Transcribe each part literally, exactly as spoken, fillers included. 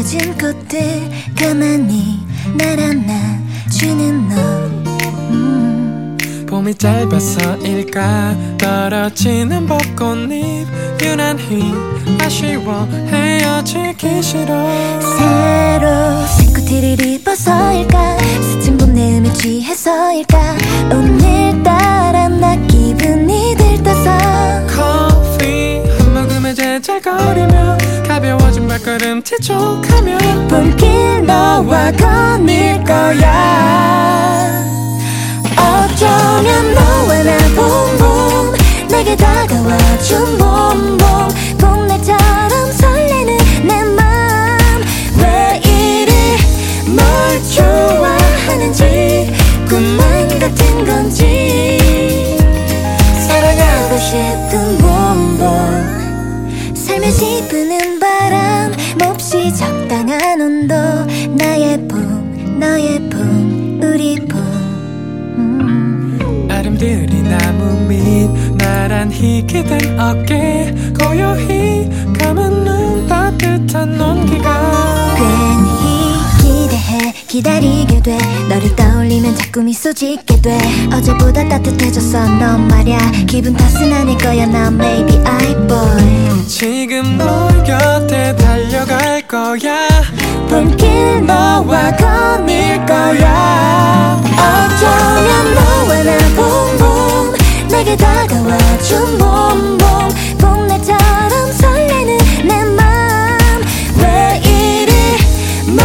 젖은 꽃들 가만히 날 안아주는 너. 음. 봄이 짧아서일까 떨어지는 벚꽃잎 유난히 아쉬워 헤어지기 싫어. 새로 새 코트를 입어서일까 스친 봄 내음에 취해서일까 오늘따라 나 기분이 들떠서 커피 한 모금에 제잘거리며 가벼워진 발걸음 재촉하며 봄길 너와 거닐 거야. 어쩌면 너와 나 봄봄 내게 다가와준 봄봄 봄날처럼 설레는 내 맘 왜 이리 널 좋아하는지 꿈만 같은 건지 사랑하고 싶은 봄봄 살며시 부는 바람 몹시 적당한 온도 나의 봄 너의 봄 우리 봄. 음. 아름드리 나무 밑 나란히 기댄 어깨 고요히 감은 눈 따뜻한 온기가 괜히 기대해 기다리게 돼 너를 떠올리면 자꾸 미소 짓게 돼 어제보다 따뜻해졌어 넌 말야 기분 탓은 아닐 거야 난 maybe I boy. 지금 너 곁에 달려갈 거야 봄길 너와 거닐 거야. 어쩌면 너와 나 봄봄 내게 다가와준 봄봄 봄날처럼 설레는 내 맘 왜 이리 널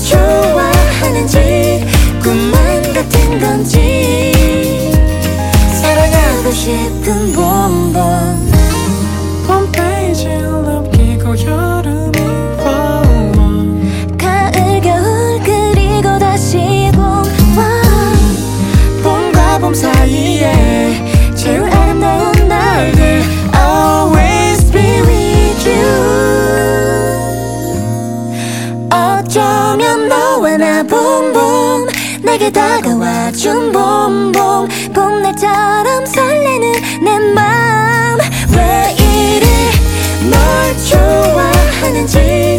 좋아하는지 꿈만 같은 건지 사랑하고 싶은 봄봄. 홈페이지를 넘기고 여름이 와 가을 겨울 그리고 다시 봄 와. 봄과 봄 사이에 제일 아름다운 날들 Always be with you. 어쩌면 너와 나 봄봄 내게 다가와준 봄봄 봄날처럼 설레는 내 맘 왜 이리 널 좋아하는지